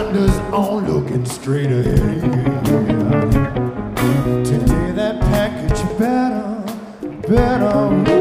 blinders on, looking straight ahead. Today that package better